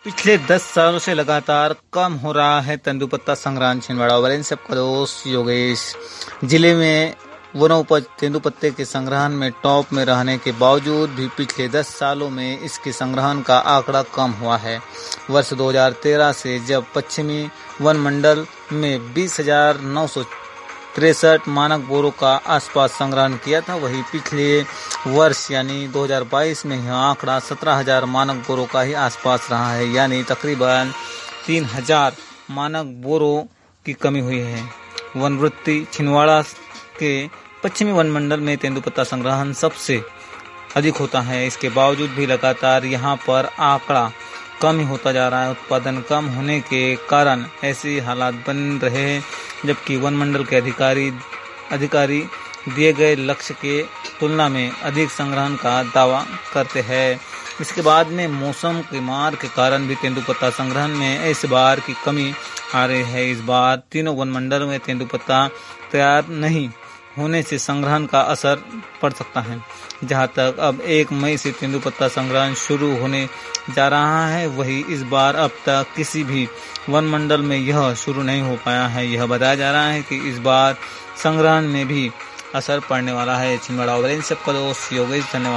पिछले 10 सालों से लगातार कम हो रहा है तेंदुपत्ता संग्रहण। छिंदवाड़ा वैलेंस का दोस्त योगेश। जिले में वनोपज तेंदुपत्ते के संग्रहण में टॉप में रहने के बावजूद भी पिछले 10 सालों में इसके संग्रहण का आंकड़ा कम हुआ है। वर्ष 2013 से जब पश्चिमी वन मंडल में 20,963 मानक बोरों का आसपास संग्रहण किया था, वही पिछले वर्ष यानी 2022 में यह आंकड़ा 17,000 मानक बोरों का ही आसपास रहा है, यानी तकरीबन 3,000 मानक बोरों की कमी हुई है। वनवृत्ति छिंदवाड़ा के पश्चिमी वन मंडल में तेंदुपत्ता संग्रहण सबसे अधिक होता है। इसके बावजूद भी लगातार यहाँ पर आंकड़ा कम ही होता जा रहा है। उत्पादन कम होने के कारण ऐसे हालात बन रहे हैं, जबकि वन मंडल के अधिकारी दिए गए लक्ष्य के तुलना में अधिक संग्रहण का दावा करते हैं। इसके बाद में मौसम के मार के कारण भी तेंदुपत्ता संग्रहण में इस बार की कमी आ रही है। इस बार तीनों वन मंडल में तेंदुपत्ता तैयार नहीं होने से संग्रहण का असर पड़ सकता है। जहां तक अब 1 मई से तेंदुपत्ता संग्रहण शुरू होने जा रहा है, वही इस बार अब तक किसी भी वन मंडल में यह शुरू नहीं हो पाया है। यह बताया जा रहा है कि इस बार संग्रहण में भी असर पड़ने वाला है। छिंदवाड़ा वैलेंस का दोस्त योगेश। धन्यवाद।